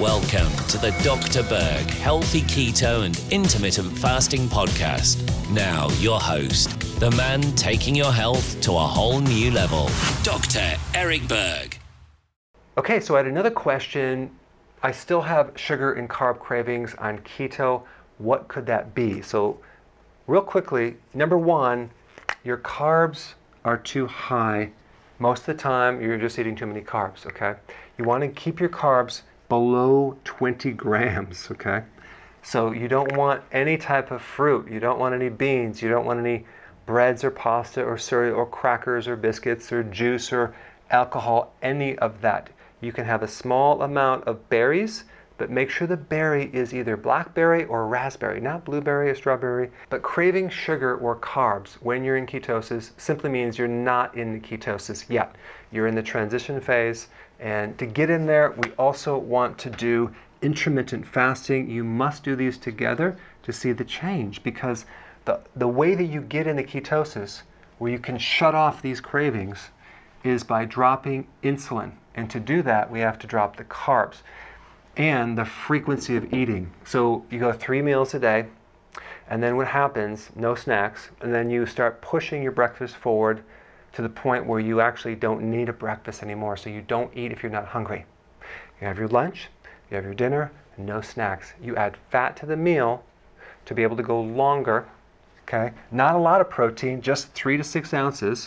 Welcome to the Dr. Berg Healthy Keto and Intermittent Fasting Podcast. Now, your host, the man taking your health to a whole new level, Dr. Eric Berg. Okay, so I had another question. I still have sugar and carb cravings on keto. What could that be? So real quickly, number one, your carbs are too high. Most of the time, you're just eating too many carbs, okay? You want to keep your carbs below 20 grams, okay? So you don't want any type of fruit. You don't want any beans. You don't want any breads or pasta or cereal or crackers or biscuits or juice or alcohol, any of that. You can have a small amount of berries, but make sure the berry is either blackberry or raspberry, not blueberry or strawberry. But craving sugar or carbs when you're in ketosis simply means you're not in the ketosis yet. You're in the transition phase. And to get in there, we also want to do intermittent fasting. You must do these together to see the change, because the way that you get into ketosis, where you can shut off these cravings, is by dropping insulin. And to do that, we have to drop the carbs and the frequency of eating. So you go 3 meals a day, and then what happens, no snacks, and then you start pushing your breakfast forward to the point where you actually don't need a breakfast anymore, so you don't eat if you're not hungry. You have your lunch, you have your dinner, and no snacks. You add fat to the meal to be able to go longer, okay? Not a lot of protein, just 3 to 6 ounces.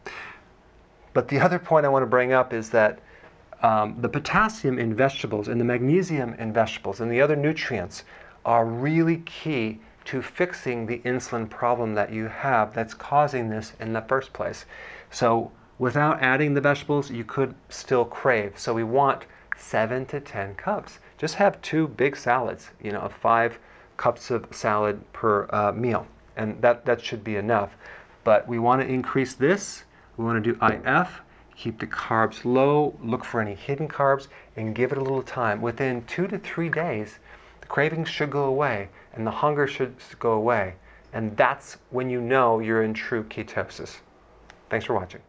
But the other point I want to bring up is that the potassium in vegetables and the magnesium in vegetables and the other nutrients are really key to fixing the insulin problem that you have that's causing this in the first place. So without adding the vegetables, you could still crave. So we want 7 to 10 cups. Just have 2 big salads, 5 cups of salad per meal. And that should be enough. But we want to increase this. We want to do IF, keep the carbs low, look for any hidden carbs, and give it a little time. Within 2 to 3 days, the cravings should go away, and the hunger should go away. And that's when you know you're in true ketosis. Thanks for watching.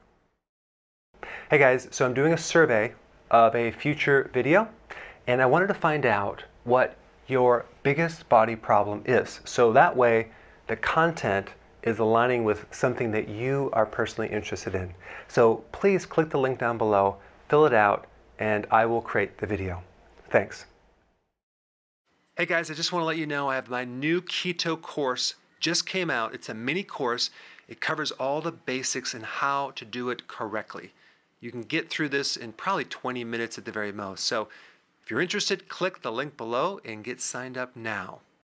Hey guys, so I'm doing a survey of a future video, and I wanted to find out what your biggest body problem is. So that way, the content is aligning with something that you are personally interested in. So please click the link down below, fill it out, and I will create the video. Thanks. Hey guys, I just want to let you know I have my new keto course just came out. It's a mini course. It covers all the basics and how to do it correctly. You can get through this in probably 20 minutes at the very most. So if you're interested, click the link below and get signed up now.